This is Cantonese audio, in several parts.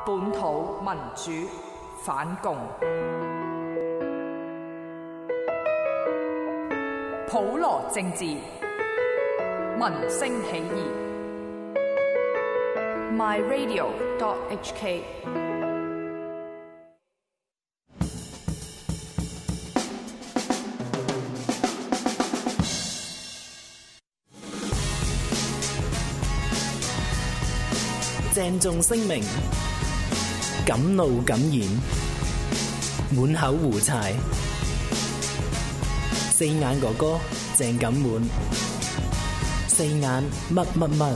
本土民主反共，普羅政治，民聲起義。myradio.hk 鄭重聲明，敢怒敢言，滿口胡柴，四眼哥哥鄭錦滿，四眼乜乜乜。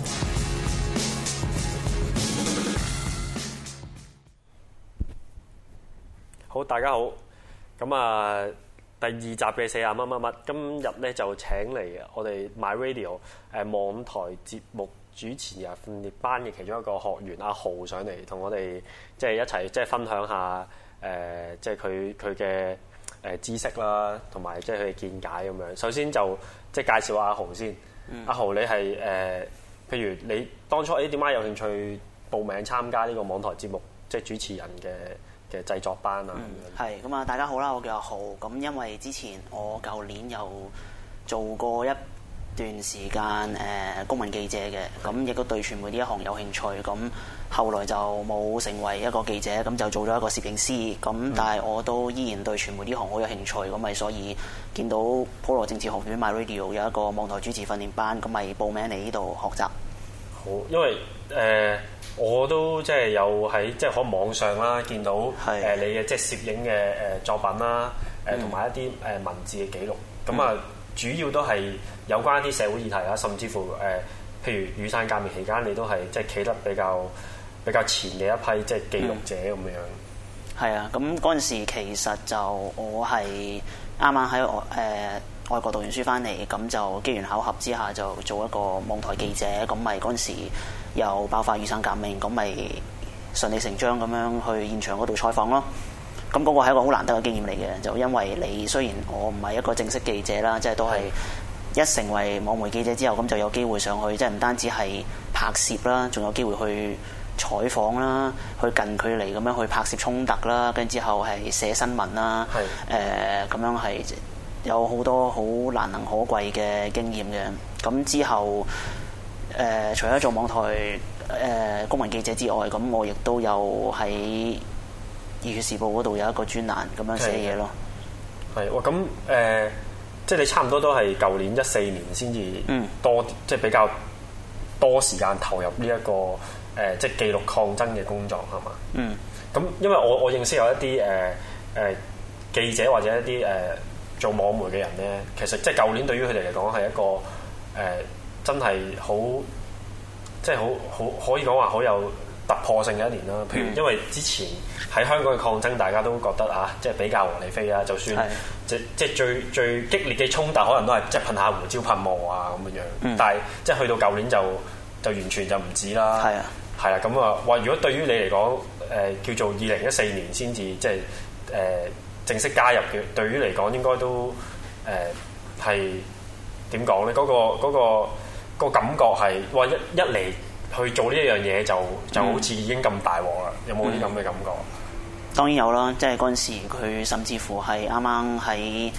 好，大家好。咁啊，第二集嘅四眼乜乜乜，今日咧就請嚟我哋 MyRadio 網台節目主持人訓練班嘅其中一個學員阿豪上嚟，同我哋即係一齊即係分享下即係佢嘅知識啦，同埋即係佢嘅見解咁樣。首先就即係介紹下阿豪先。阿豪，你係譬如你當初點解有興趣報名參加呢個網台節目即係主持人嘅製作班啊？ 係咁啊！大家好啦，我叫阿豪。咁因為之前我舊年有做過一段時間公民記者嘅，咁亦都對傳媒呢一行有興趣。咁後來就冇成為一個記者，咁就做咗一個攝影師。咁但係我都依然對傳媒呢行好有興趣，咁咪所以見到普羅政治學院 MyRadio 有一個網台主持訓練班，咁咪報名嚟呢度學習。 好，因為我都即係有喺即係可能網上啦見到你嘅即係攝影嘅作品啦，同埋一啲文字嘅記錄。咁啊，主要都係有關一啲社會議題啦，甚至乎譬如雨傘革命期間，你都係即係企得比較前嘅一批即係記錄者咁樣。 係啊，咁嗰陣時其實就我係啱啱喺外國讀完書翻嚟，咁就機緣巧合之下就做一個網台記者，咁咪嗰陣時又爆發雨傘革命，咁咪順理成章咁樣去現場嗰度採訪咯。咁嗰個係一個好難得嘅經驗嚟嘅，就因為你雖然我唔係一個正式記者啦，即係都係一成為網媒記者之後，咁就有機會上去，即係唔單止係拍攝啦，仲有機會去採訪啦，去近距離咁樣去拍攝衝突啦，跟住之後係寫新聞啦，咁樣係有好多好難能可貴嘅經驗嘅。咁之後除咗做網台公民記者之外，咁我亦都有喺《熱血時報》嗰度有一個專欄咁樣寫嘢咯。 係喎，咁即係你差唔多都係舊年14年先至多，即係比較多時間投入呢一個即係記錄抗爭嘅工作係嘛？咁因為我認識有一啲記者或者一啲做網媒嘅人咧，其實即係舊年對於佢哋嚟講係一個真係好即係好可以講話好有突破性嘅一年啦。譬如因為之前喺香港嘅抗爭，大家都覺得即係比較和理非啊，就算即係最激烈嘅衝突，可能都係即係噴下胡椒噴霧啊咁樣。但係即係去到舊年就完全就唔止啦。係啦，咁啊話如果對於你嚟講叫做2014年先至即係正式加入嘅，對於嚟講應該都係點講咧？嗰個感覺係哇一嚟去做呢一樣嘢就好似已經咁大鑊啦！有冇啲咁嘅感覺？ 當然有啦，即係嗰陣時佢甚至乎係啱啱喺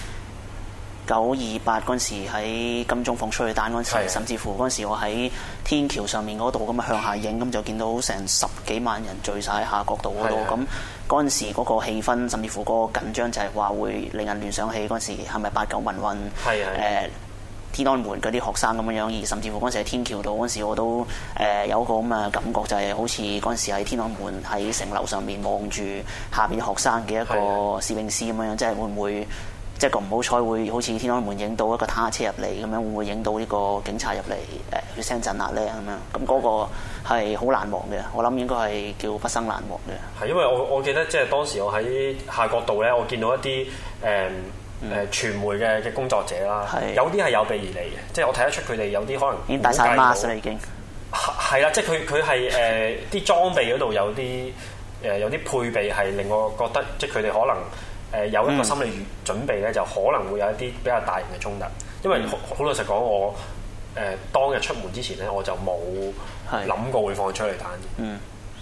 928嗰陣時喺金鐘放催淚彈嗰陣時，甚至乎嗰陣時我喺天橋上面嗰度咁向下影，咁就見到成10幾萬人聚晒喺夏慤道嗰度。咁嗰陣時嗰個氣氛，甚至乎嗰個緊張就係話會令人聯想起嗰陣時係咪89民運？天安門嗰啲學生咁樣，而甚至乎嗰陣時喺天橋度嗰陣時，我都有一個咁嘅感覺，就係好似嗰陣時喺天安門喺城樓上面望住下邊學生嘅一個攝影師咁樣，即係會唔會即係個唔好彩會好似天安門影到一個坦克車入嚟咁樣，會唔會影到呢個警察入嚟血腥鎮壓咧咁樣？咁嗰個係好難忘嘅，我諗應該係叫畢生難忘嘅。 係因為我記得即係當時我喺夏慤道咧，我見到一啲傳媒嘅工作者啦，有啲係有備而嚟嘅，即係我睇得出佢哋有啲可能已經戴晒 mask 啦，已經係啦，即係佢係啲裝備嗰度有啲配備係令我覺得，即係佢哋可能有一個心理準備咧，就可能會有一啲比較大型嘅衝突。因為好老實講，我當日出門之前咧，我就冇諗過會放催淚彈嘅。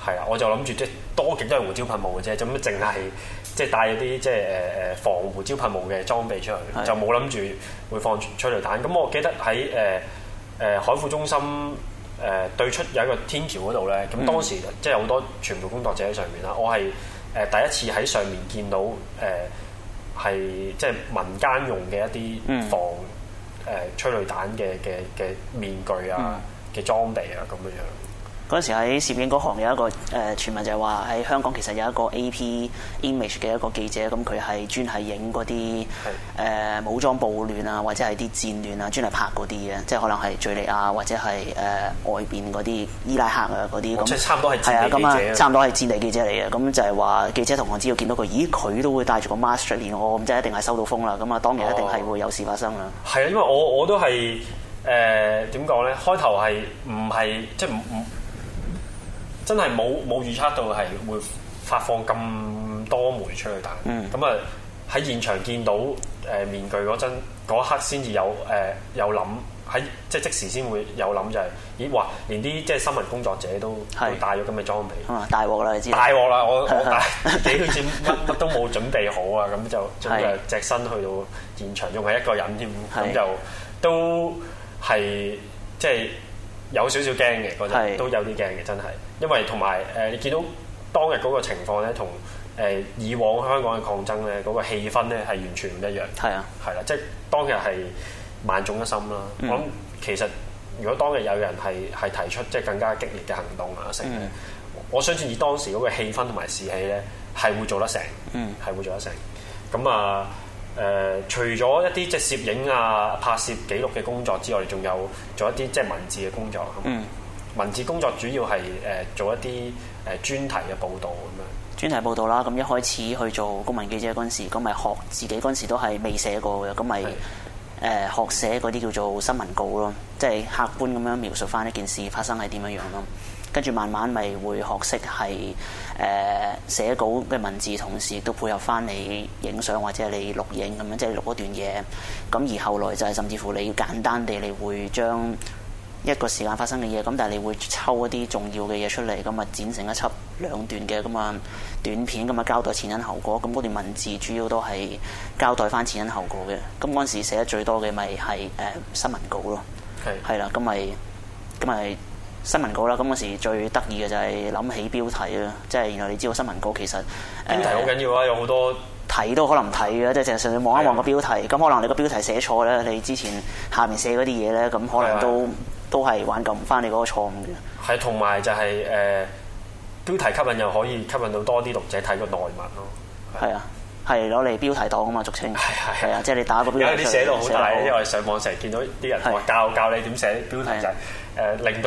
係啊，我就諗住即係多極都係胡椒噴霧嘅啫，咁淨係即係帶咗啲即係防胡椒噴霧嘅裝備出去，就冇諗住會放催淚彈。咁我記得喺海富中心對出有一個天橋嗰度咧，咁當時即係好多傳媒工作者喺上面啦，我係第一次喺上面見到係即係民間用嘅一啲防催淚彈嘅面具啊嘅裝備啊咁樣樣。 嗰陣時喺攝影嗰行有一個傳聞就係話喺香港其實有一個 AP Image 嘅一個記者，咁佢係專係影嗰啲武裝暴亂啊，或者係啲戰亂啊，專係拍嗰啲嘅，即係可能係敍利亞或者係外邊嗰啲伊拉克啊嗰啲咁。即係差唔多係戰地記者。差唔多係戰地記者嚟嘅，咁就係話記者同行只要見到佢，咦佢都會帶住個 mask 出現我，咁即係一定係收到風啦。咁啊當日一定係會有事發生啦。係啊， 因為我都係點講咧？開頭係唔係即係唔真係冇預測到係會發放咁多枚催淚彈。咁啊喺現場見到面具嗰一刻先至有諗喺即係即時先會有諗就係咦哇連啲即係新聞工作者都帶咗咁嘅裝備。大鑊啦！你知大鑊啦！我自己好似乜都冇準備好啊，咁就隻身去到現場，仲係一個人添，咁就都係即係有少少驚嘅嗰陣，都有啲驚嘅真係。因為同埋你見到當日嗰個情況咧，同以往香港嘅抗爭咧嗰個氣氛咧係完全唔一樣。係啊，係啦，即係當日係萬眾一心啦。我諗其實如果當日有人係提出即係更加激烈嘅行動啊，成咧，我相信以當時嗰個氣氛同埋士氣咧係會做得成，係會做得成。咁啊除咗一啲即係攝影啊、拍攝記錄嘅工作之外，仲有做一啲即係文字嘅工作。文字工作主要係做一啲專題嘅報導咁樣。專題報導啦，咁一開始去做公民記者嗰陣時，咁咪學自己嗰陣時都係未寫過嘅，咁咪學寫嗰啲叫做新聞稿咯，即係客觀咁樣描述翻一件事發生係點樣樣咯。跟住慢慢咪會學識係寫稿嘅文字，同時亦都配合翻你影相或者係你錄影咁樣，即係錄嗰段嘢。咁而後來就係甚至乎你要簡單地，你會將一個時間發生嘅嘢，咁但係你會抽一啲重要嘅嘢出嚟，咁啊剪成一輯2段嘅咁啊短片，咁啊交代前因後果。咁嗰段文字主要都係交代翻前因後果嘅。咁嗰陣時寫得最多嘅咪係新聞稿咯，係啦，咁咪新聞稿啦。咁嗰時最得意嘅就係諗起標題啦，即係原來你知道新聞稿其實標題好緊要啊，有好多睇都可能唔睇嘅，即係淨係純粹望一望個標題。咁可能你個標題寫錯咧，你之前下面寫嗰啲嘢咧，咁可能都係挽救唔翻你嗰個錯誤嘅。係，同埋就係標題吸引又可以吸引到多啲讀者睇個內文咯。係啊，係攞嚟標題黨啊嘛，俗稱。係啊，即係你打個標題。有啲寫到好大，因為我哋上網成日見到啲人話教你點寫標題，就係令到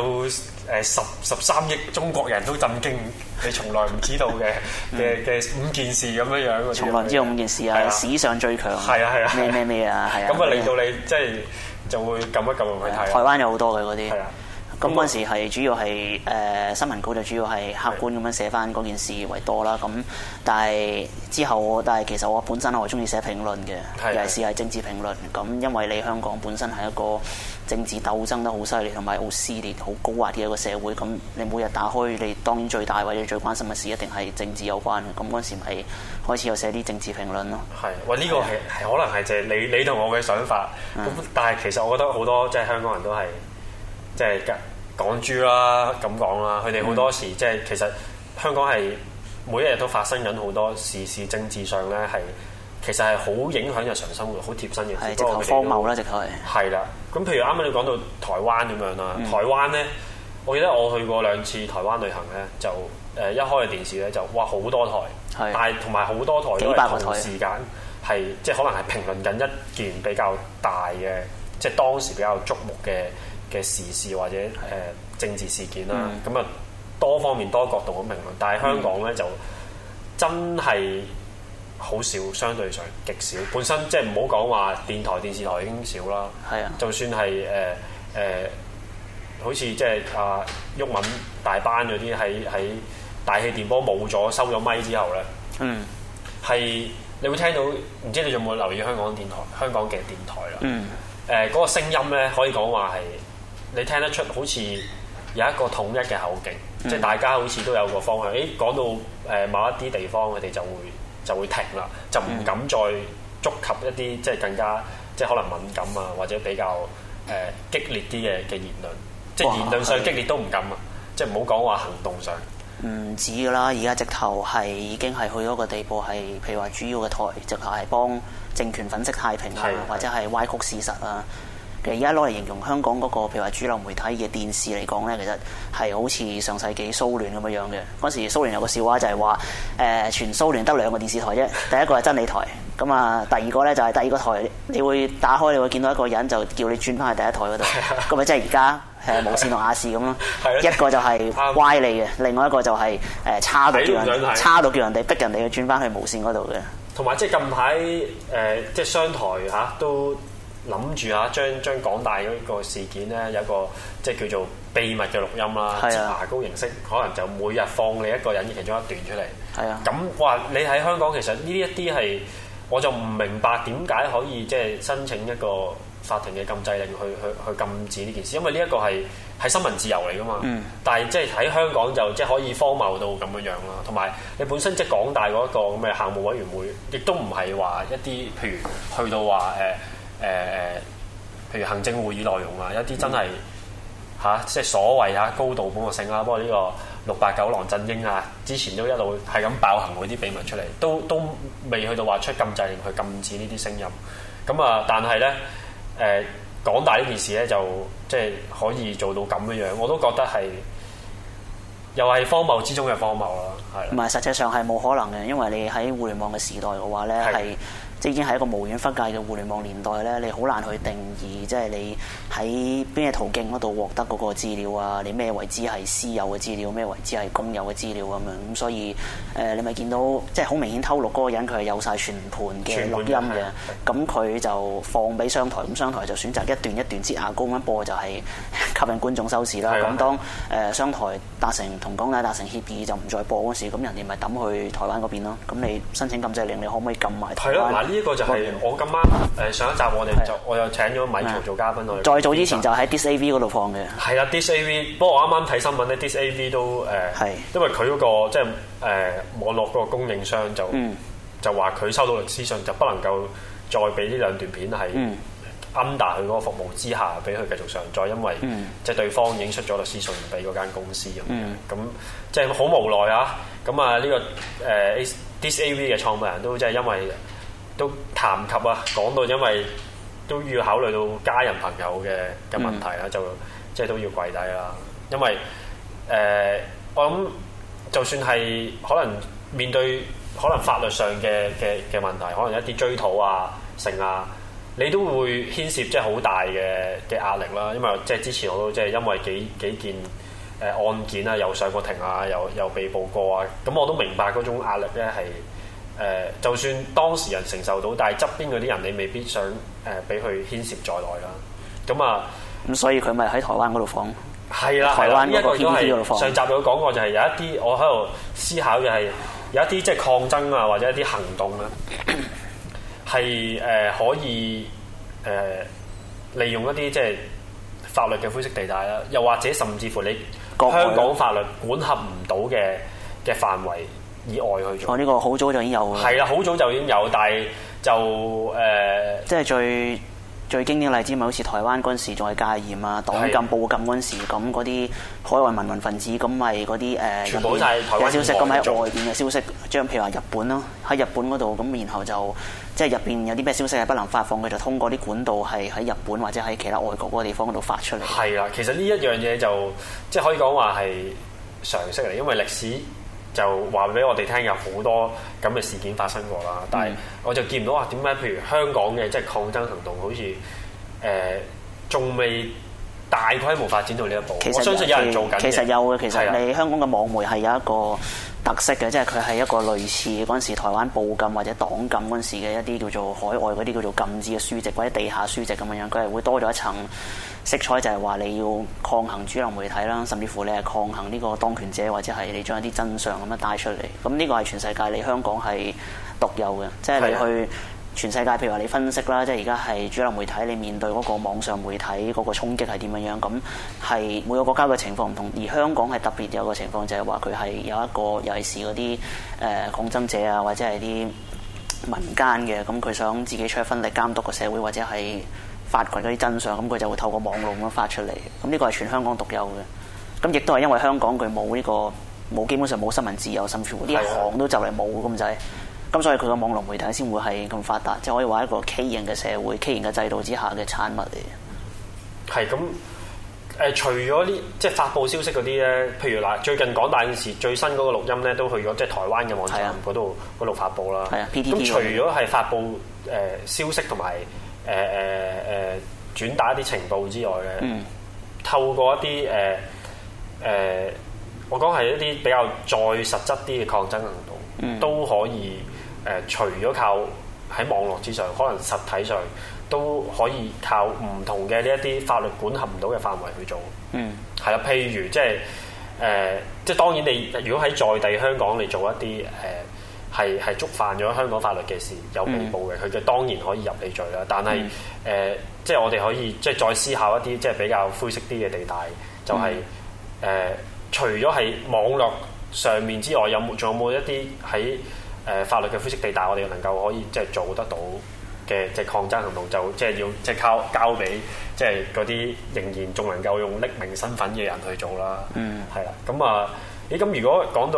13億中國人都震驚，你從來唔知道嘅5件事咁樣樣。從來唔知道5件事啊，史上最強。係啊，咩啊，係啊。咁啊令到你即係就會撳一撳去睇。台灣有好多嘅嗰啲。係啊。咁嗰陣時係主要係新聞稿就主要係客觀咁樣寫翻嗰件事為多啦。咁但係其實我本身我係中意寫評論嘅，尤其是係政治評論。咁因為你香港本身係一個政治鬥爭得好犀利同埋好撕裂、好高壓嘅一個社會。咁你每日打開，你當然最大或者最關心嘅事一定係政治有關嘅。咁嗰陣時咪開始有寫啲政治評論咯。係，喂，呢個係可能係就係你同我嘅想法。咁但係其實我覺得好多即係香港人都係即係港豬啦咁講啦，佢哋好多時即係其實香港係每一日都發生緊好多時事政治上咧係其實係好影響日常生活、好貼身嘅。係直頭荒謬啦，直頭係。係啦，咁譬如啱啱你講到台灣咁樣啦，台灣咧，我記得我去過2次台灣旅行咧，就一開嘅電視咧就哇好多台，但係同埋好多台都係同時間係即係可能係評論緊一件比較大嘅，即係當時比較矚目嘅時事或者政治事件啦，咁啊多方面多角度咁評論，但係香港咧就真係好少，相對上極少。本身即係唔好講話電台、電視台已經少啦，係啊，就算係好似即係毓民大班嗰啲喺大氣電波冇咗收咗咪之後咧，係你會聽到，唔知你有冇留意香港嘅電台啦？嗰個聲音咧可以講話係。你聽得出好似有一個統一嘅口徑，即係大家好似都有個方向。講到某一啲地方，佢哋就會停啦，就唔敢再觸及一啲即係更加即係可能敏感啊，或者比較激烈啲嘅言論，即係言論上激烈都唔敢啊！即係唔好講話行動上。 唔止㗎啦，而家直頭係已經係去咗個地步係，譬如話主要嘅台直頭係幫政權粉飾太平啊，或者係歪曲事實啊。其實而家攞嚟形容香港嗰個譬如話主流媒體嘅電視嚟講咧，其實係好似上世紀蘇聯咁樣樣嘅。嗰時蘇聯有個笑話就係話全蘇聯得2個電視台啫，第一個係真理台，咁啊第二個咧就係第二個台，你會打開你會見到一個人就叫你轉翻去第一台嗰度，咁咪即係而家無線同亞視咁咯。一個就係歪理嘅，另外一個就係差到叫人哋逼人哋去轉翻去無線嗰度嘅。同埋即係近排即係商台都諗住將港大嗰個事件咧有一個即係叫做秘密嘅錄音啦，牙膏形式，可能就每日放你一個人嘅其中一段出嚟。係啊，咁話你喺香港其實呢一啲係，我就唔明白點解可以即係申請一個法庭嘅禁制令去禁止呢件事，因為呢一個係新聞自由嚟噶嘛。但係即係喺香港就即係可以荒謬到咁樣啦。同埋你本身即係港大嗰一個咁嘅校務委員會，亦都唔係話一啲譬如去到話譬如行政會議內容啊，一啲真係即係所謂高度本惡性啦。不過呢個689狼振英啊，之前都一路係咁爆行嗰啲秘密出嚟，都未去到話出禁制令去禁止呢啲聲音。咁啊，但係咧港大呢件事咧就即係可以做到咁樣，我都覺得係又係荒謬之中嘅荒謬啦。係唔係？實際上係冇可能嘅，因為你喺互聯網嘅時代嘅話咧係。即係已經係一個無遠弗屆嘅互聯網年代咧，你好難去定義，即係你喺邊嘅途徑嗰度獲得嗰個資料啊？你咩為之係私有嘅資料，咩為之係公有嘅資料咁樣？咁所以你咪見到即係好明顯偷錄嗰個人佢係有晒全盤嘅錄音嘅，咁佢就放俾商台，咁商台就選擇一段一段擠牙膏咁播，就係吸引觀眾收視啦。咁當商台同港大達成協議就唔再播嗰時，咁人哋咪抌去台灣嗰邊咯。咁你申請禁制令，你可唔可以撳埋台灣？呢個就係我今晚上一集我又請咗米曹做嘉賓，再早之前就喺 Dis AV 嗰度放嘅。係啦 ，Dis AV。不過我啱啱睇新聞咧 ，Dis AV 都因為佢嗰個即係網絡嗰個供應商就話佢收到律師信，就不能夠再俾呢兩段片係 under 佢嗰個服務之下俾佢繼續上載，因為即係對方已經出咗律師信俾嗰間公司咁樣。咁即係好無奈啊！咁啊呢個Dis AV 嘅創辦人都即係因為。都談及講到因為都要考慮到家人朋友嘅問題啦，就即係都要跪低啦。因為我諗就算係可能面對可能法律上嘅問題，可能一啲追討成你都會牽涉即係好大嘅壓力啦。因為即係之前我都即係因為幾件案件又上過庭又被捕過咁我都明白嗰種壓力咧係。就算當事人承受到，但係側邊嗰啲人你未必想俾佢牽涉在內啦。咁所以佢咪喺台灣嗰度放？係啦，台灣嗰個 PPT 嗰度放。上集有講過，就係有一啲我喺度思考嘅係有一啲即係抗爭啊，或者一啲行動啊，係可以利用一啲即係法律嘅灰色地帶啦，又或者甚至乎你香港法律管轄唔到嘅範圍以外去做。呢個好早就已經有㗎。係啦，好早就已經有，但係就即係最經典嘅例子咪好似台灣嗰陣時仲係戒嚴啊、黨禁、報禁嗰陣時，咁嗰啲海外民運分子咁咪嗰啲全部晒台灣消息，咁喺外邊嘅消息，將譬如話日本咯，喺日本嗰度咁，然後就即係入邊有啲咩消息係不能發放，佢就通過啲管道係喺日本或者喺其他外國嗰個地方嗰度發出嚟。係啦，其實呢一樣嘢就即係可以講話係常識嚟，因為歷史。就話俾我哋聽有好多咁嘅事件發生過啦，但係我就見唔到話點解譬如香港嘅即係抗爭行動好似仲未大規模發展到呢一步。我相信有人做緊。其實有嘅，其實你香港嘅網媒係有一個特色嘅，即係佢係一個類似嗰陣時台灣報禁或者黨禁嗰陣時嘅一啲叫做海外嗰啲叫做禁止嘅書籍或者地下書籍咁樣，佢係會多咗一層色彩，就係話你要抗衡主流媒體啦，甚至乎你係抗衡呢個當權者，或者係你將一啲真相咁樣帶出嚟。咁呢個係全世界你香港係獨有嘅，即係你去全世界譬如話你分析啦，即係而家係主流媒體，你面對嗰個網上媒體嗰個衝擊係點樣樣？咁係每個國家嘅情況唔同，而香港係特別有個情況就係話佢係有一個尤其是嗰啲抗爭者啊，或者係啲民間嘅，咁佢想自己出一分力監督個社會或者係發掘嗰啲真相，咁佢就會透過網絡咁樣發出嚟。咁呢個係全香港獨有嘅。咁亦都係因為香港佢冇呢個冇基本上冇新聞自由，甚至乎啲行都就嚟冇咁滯。咁所以佢個網絡媒體先會係咁發達，即係可以話一個畸形嘅社會、畸形嘅制度之下嘅產物嚟。 係咁除咗啲即係發布消息嗰啲咧，譬如嗱最近港大件事最新嗰個錄音咧，都去咗即係台灣嘅網站嗰度發布啦。係啊 ，PTT。咁除咗係發布消息同埋轉達一啲情報之外咧，透過一啲我講係一啲比較再實質啲嘅抗爭行動，都可以。除咗靠喺網絡之上，可能實體上都可以靠唔同嘅呢一啲法律管轄唔到嘅範圍去做。係啦，譬如即係當然你如果喺在地香港你做一啲係觸犯咗香港法律嘅事，有被捕嘅，佢嘅當然可以入你罪啦。但係即係我哋可以即係再思考一啲即係比較灰色啲嘅地帶，就係除咗係網絡上面之外，仲有冇一啲喺法律嘅灰色地帶，我哋能夠可以即係做得到嘅即係抗爭行動，就即係要即係靠交俾即係嗰啲仍然仲能夠用匿名身份嘅人去做啦。係啦。咁如果講到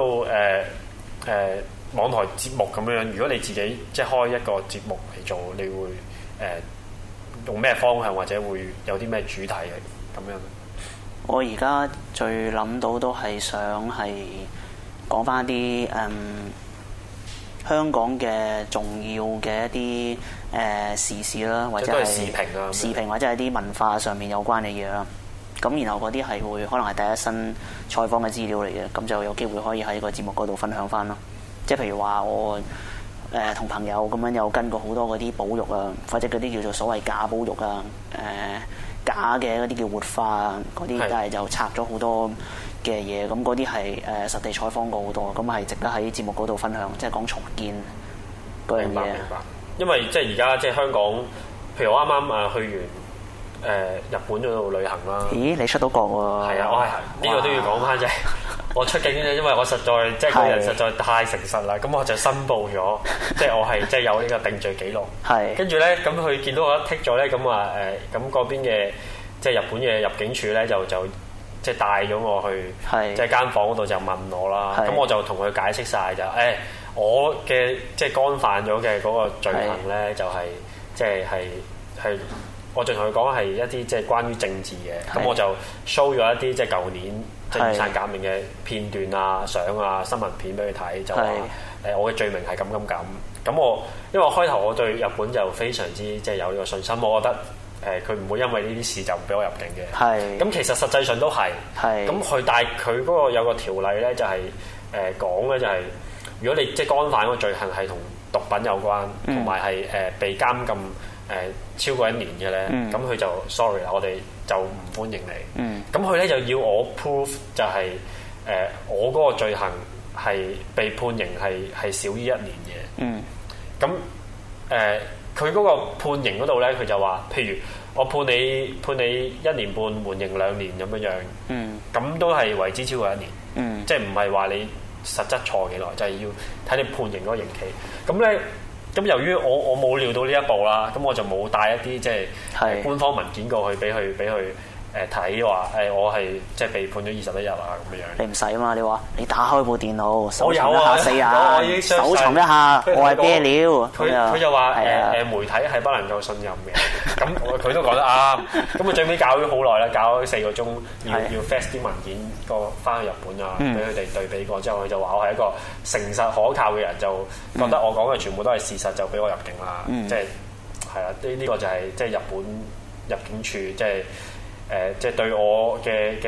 網台節目咁樣，如果你自己即係開一個節目嚟做，你會用咩方向或者會有啲咩主題咁樣？ 我而家最諗到都係想係講翻啲香港嘅重要嘅一啲時事啦，或者係時評或者係啲文化上面有關嘅嘢啦。咁然後嗰啲係會可能係第一身採訪嘅資料嚟嘅，咁就有機會可以喺個節目嗰度分享翻咯。即係譬如話我同朋友咁樣有跟過好多嗰啲保育啊，或者嗰啲叫做所謂假保育啊，假嘅嗰啲叫活化啊，嗰啲但係就拆咗好多嘅嘢，咁嗰啲係實地採訪過好多，咁係值得喺節目嗰度分享，即係講重建嗰樣嘢。明白。 因為即係而家即係香港，譬如我啱啱去完日本嗰度旅行啦。咦？你出到國喎？係啊，我係呢個都要講翻啫。我出境啫，因為我實在即係個人實在太誠實啦，咁我就申報咗，即係我係即係有呢個定罪記錄。係。跟住咧，咁佢見到我一剔咗咧，咁話咁嗰邊嘅即係日本嘅入境處咧就即係帶咗我去，即係間房嗰度就問我啦。咁我就同佢解釋晒，就我嘅即係干犯咗嘅嗰個罪行咧，就係即係我就同佢講係一啲即係關於政治嘅。咁我就 show 咗一啲即係舊年即係雨傘革命嘅片段啊、相啊、新聞片俾佢睇，就話我嘅罪名係咁。咁我因為我開頭我對日本就非常之即係有呢個信心，我覺得。佢唔會因為呢啲事就唔俾我入境嘅。咁其實實際上都係。咁但係佢嗰個有個條例咧，就係講咧就係，如果你即係干犯嗰個罪行係同毒品有關，同埋係被監禁超過1年嘅咧，咁佢就 sorry 啦，我哋就唔歡迎你。咁佢咧就要我 prove 就係我嗰個罪行係被判刑係少於1年嘅。咁佢嗰個判刑嗰度咧，佢就話，譬如我判你1年半，緩刑2年咁樣樣，咁都係為之超過1年，即係唔係話你實質錯幾耐，就係要睇你判刑嗰個刑期。咁咧，咁由於我冇料到呢一步啦，咁我就冇帶一啲即係官方文件過去俾佢睇話我係即係被判咗21日啊咁樣。你唔使啊嘛，你話你打開部電腦搜尋一下4眼，搜尋一下我係咩料。佢就話媒體係不能夠信任嘅。咁佢都講得啱。咁佢最尾搞咗好耐啦，搞咗4個鐘，要 fax 啲文件翻去日本啊，俾佢哋對比過之後，佢就話我係一個誠實可靠嘅人，就覺得我講嘅全部都係事實，就俾我入境啦。即係係啦，呢個就係即係日本入境處即係。即係對我嘅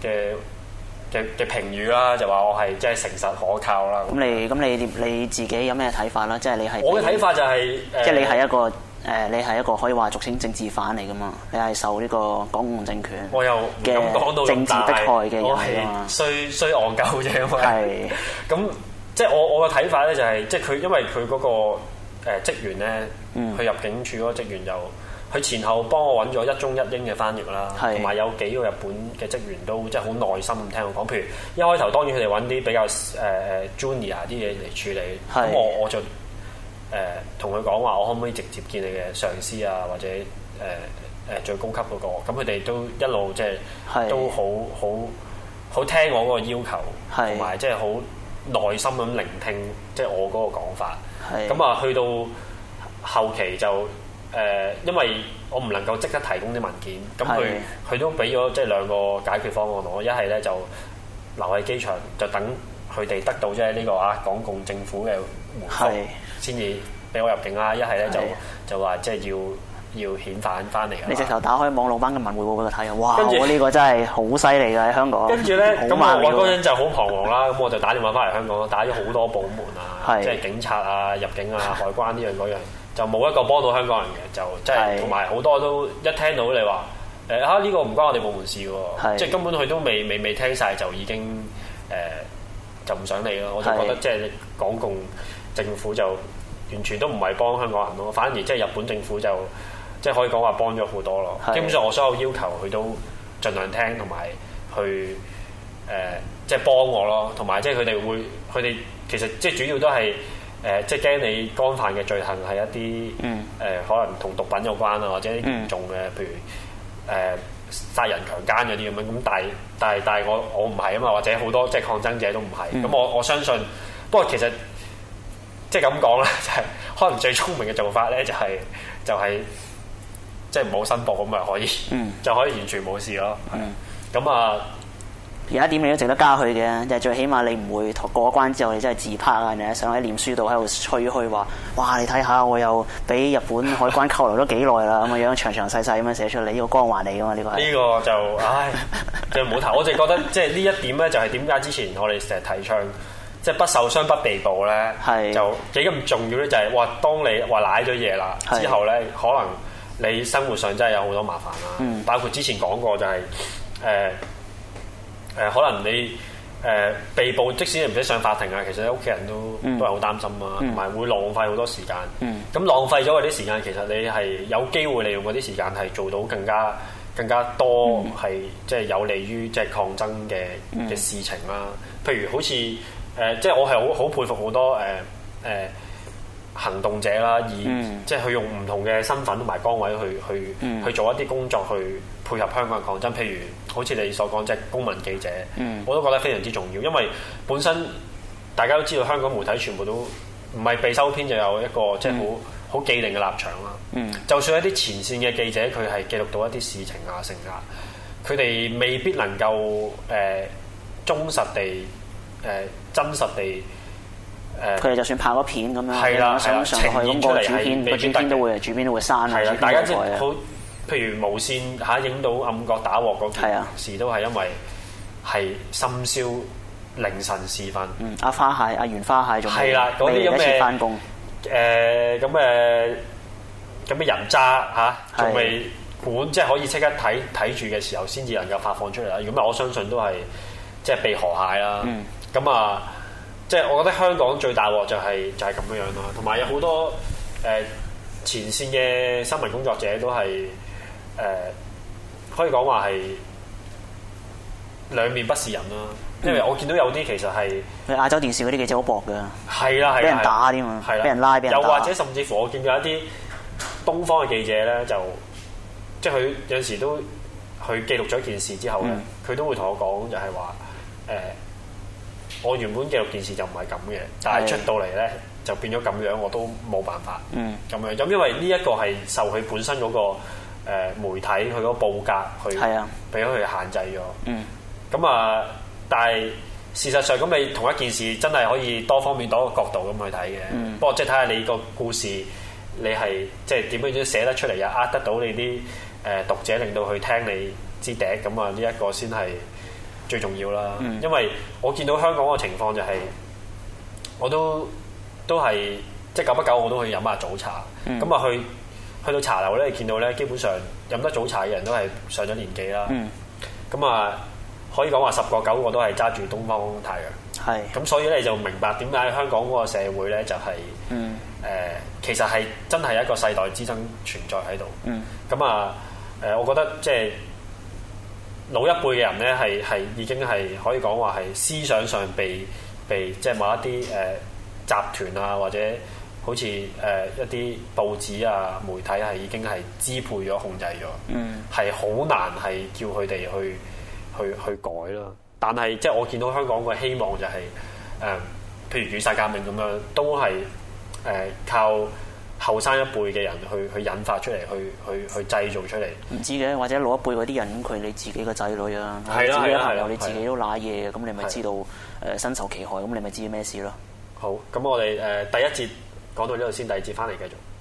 評語啦，就話我係即係誠實可靠啦。咁你自己有咩睇法啦？即係你係我嘅睇法就係即係你係一個你係一個可以話俗稱政治犯嚟噶嘛？你係受呢個港共政權我又嘅政治迫害嘅人嚟啊嘛。衰戇鳩啫嘛。係咁即係我嘅睇法咧，就係即係佢因為佢嗰個職員咧，去入境處嗰個職員就佢前後幫我揾咗一中一英嘅翻譯啦，同埋有幾個日本嘅職員都即係好耐心咁聽我講。譬如一開頭當然佢哋揾啲比較junior 啲嘢嚟處理，咁我就同佢講話，我可唔可以直接見你嘅上司啊，或者最高級嗰個？咁佢哋都一路即係都好聽我嗰個要求，同埋即係好耐心咁聆聽即係我嗰個講法。咁啊，去到後期就因為我唔能夠即刻提供啲文件，咁佢都俾咗即係兩個解決方案我。一係咧就留喺機場，就等佢哋得到即係呢個港共政府嘅回覆，先至俾我入境啦。一係咧就話即係要遣返翻嚟。你直頭打開網絡版嘅文匯報俾佢睇啊！哇！我呢個真係好犀利㗎喺香港。 跟住咧，咁我嗰陣就好彷徨啦。咁我就打電話翻嚟香港，打咗好多部門啊，即係警察啊、入境啊、海關呢樣嗰樣，就冇一個幫到香港人嘅。就即係同埋好多都一聽到你話呢個唔關我哋部門事喎，即係根本佢都未聽晒就已經就唔想理咯。我就覺得即係港共政府就完全都唔係幫香港人咯，反而即係日本政府就即係可以講話幫咗好多咯。基本上我所有要求佢都盡量聽，同埋去即係幫我咯。同埋即係佢哋其實即係主要都係即係驚你干犯嘅罪行係一啲可能同毒品有關啊，或者嚴重嘅譬如殺人強姦嗰啲咁樣。咁但係我唔係啊嘛，或者好多即係抗爭者都唔係。咁我相信，不過其實即係咁講啦，就係可能最聰明嘅做法咧，就係即係唔好申報咁咪可以，就可以完全冇事咯。咁有一點你都值得加去嘅，就係最起碼你唔會過關之後你真係自拍啊，你上喺臉書度喺度吹噓話，哇！你睇下我又俾日本海關扣留咗幾耐啦，咁樣詳詳細細咁樣寫出嚟，呢個光環嚟噶嘛？呢個就就唔好提。我就覺得即係呢一點咧，就係點解之前我哋成日提倡即係不受傷不被捕咧，就幾咁重要咧？就係話當你話賴咗嘢啦之後咧，可能你生活上真係有好多麻煩啦。包括之前講過就係可能你被捕，即使你唔使上法庭啊，其實你屋企人都係好擔心啊，同埋會浪費好多時間。咁浪費咗嗰啲時間，其實你係有機會利用嗰啲時間係做到更加多係即係有利於即係抗爭嘅事情啦。譬如好似即係我係好佩服好多行動者啦，即係佢用唔同嘅身份同埋崗位去做一啲工作，去配合香港嘅抗爭。譬如好似你所講，即係公民記者，我都覺得非常之重要。因為本身大家都知道香港媒體全部都唔係被收編，就有一個即係好既定嘅立場啦。就算一啲前線嘅記者，佢係記錄到一啲事情啊、成啊，佢哋未必能夠忠實地真實地。 佢哋就算拍咗片咁樣，上去咁個主編都會刪。係啦， 大家即係好，譬如無線影到暗角打鑊嗰件事，都係因為係深宵凌晨時分。 阿花蟹、阿袁花蟹仲係啦，嗰啲咁嘅翻工咁嘅人渣嚇，仲未管，即係可以即刻睇住嘅時候，先至能夠發放出嚟啦。如果唔係，我相信都係即係被河蟹啦。咁即係我覺得香港最大鑊就係咁樣啦，同埋有好多前線嘅新聞工作者都係可以講話係兩面不是人啦。因為我見到有啲其實係亞洲電視嗰啲記者好薄㗎， 係啦， 俾人打添啊，俾人拉，俾人打。 又或者甚至乎我見到一啲東方嘅記者咧，就即係佢有陣時都去記錄咗一件事之後咧，佢都會同我講就係話我原本記錄件事就唔係咁嘅，但係出到嚟咧就變咗咁樣，我都冇辦法咁樣。咁因為呢一個係受佢本身嗰個媒體佢嗰個報格去俾咗佢限制咗。咁但係事實上咁你同一件事真係可以多方面多個角度咁去睇嘅。不過即係睇下你個故事你係即係點樣寫得出嚟，又呃得到你啲讀者，令到佢聽你支笛咁呢一個先係最重要啦。因為我見到香港個情況就係，我都係即係久不久我都去飲下早茶。咁去到茶樓咧，見到咧基本上飲得早茶嘅人都係上咗年紀啦。咁可以講話10個9個都係揸住東方太陽。咁所以咧就明白點解香港嗰個社會咧就係其實係真係一個世代之爭存在喺度。咁我覺得即係老一輩嘅人咧，係已經係可以講話係思想上被即係某一啲集團啊，或者好似一啲報紙啊、媒體係已經係支配咗、控制咗，係好難係叫佢哋去改咯。但係即係我見到香港嘅希望就係譬如雨傘革命咁樣，都係靠後生一輩嘅人去引發出嚟，去製造出嚟。唔知嘅，或者老一輩嗰啲人，佢你自己個仔女啊，自己嘅朋友，你自己都揦嘢嘅，咁你咪知道身受其害，咁你咪知咩事咯。 好，咁我哋第一節講到呢度先，第二節翻嚟繼續。